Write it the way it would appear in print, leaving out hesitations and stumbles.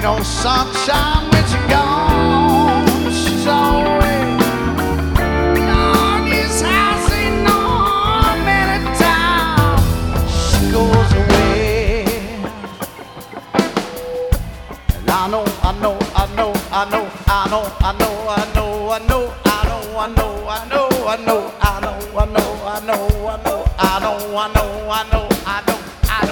no sunshine when she's gone. She's always on this house ain't no many times she goes away. And I know, I know, I know, I know, I know, I know, I know, I know, I know, I know, I know, I know, I know, I know, I know, I know, I know, I know, I know, I know.